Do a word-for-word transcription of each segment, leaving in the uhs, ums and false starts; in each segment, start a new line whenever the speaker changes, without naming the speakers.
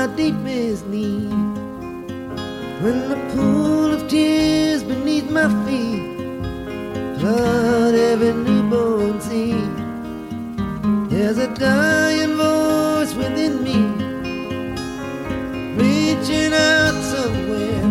my deepest need. When the pool of tears beneath my feet flood every newborn seed, there's a dying voice within me, reaching out somewhere,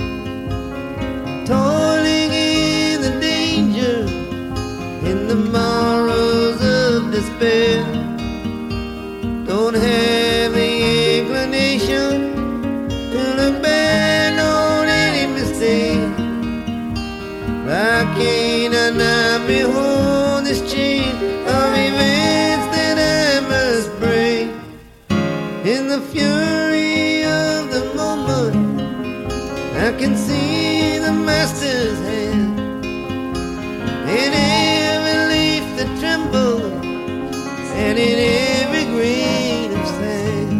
toiling in the danger, in the morrows of despair. Don't have the inclination to look back on any mistake. Why can't I now behold this chain of events that I must break? In the fury of the moment, I can see the master's hand in every leaf that trembles and in every grain of sand.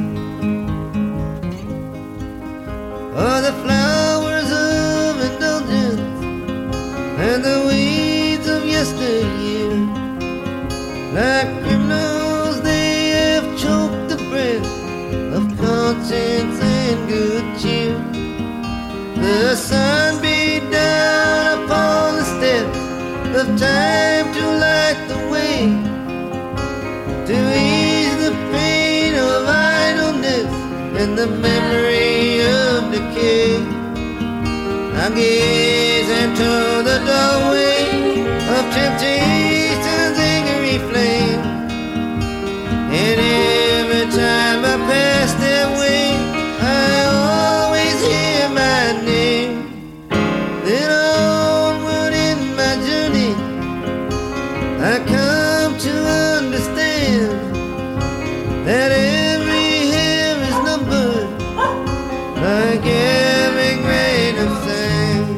Oh, the flowers of indulgence and the weeds of yesteryear, like criminals they have choked the breath of conscience and good cheer. The sun beat down upon the steps of time to light the way, to ease the pain of idleness and the memory of decay. I gaze into the doorway of temptation's angry flame, and every time I pass that way, I always hear my name. Then onward in my journey, I come to understand that every hair is numbered, like every grain of sand.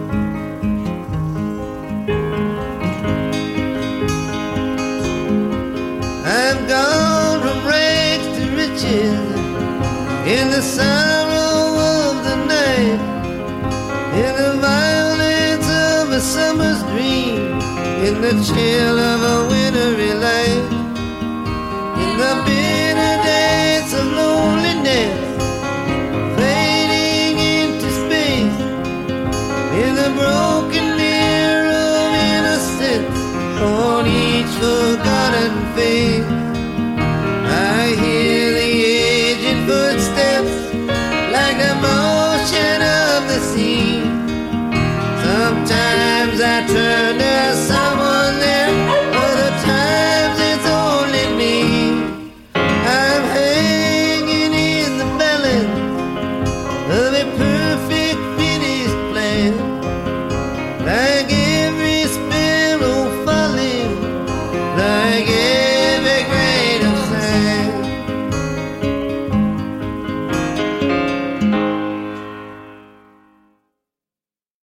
I've gone from rags to riches in the sorrow of the night, in the violence of a summer's dream, in the chill of a wintry light, in the bitter dance of loneliness, fading into space, in the broken mirror of innocence on each forgotten face. I hear the aged footsteps like the motion of the sea. Sometimes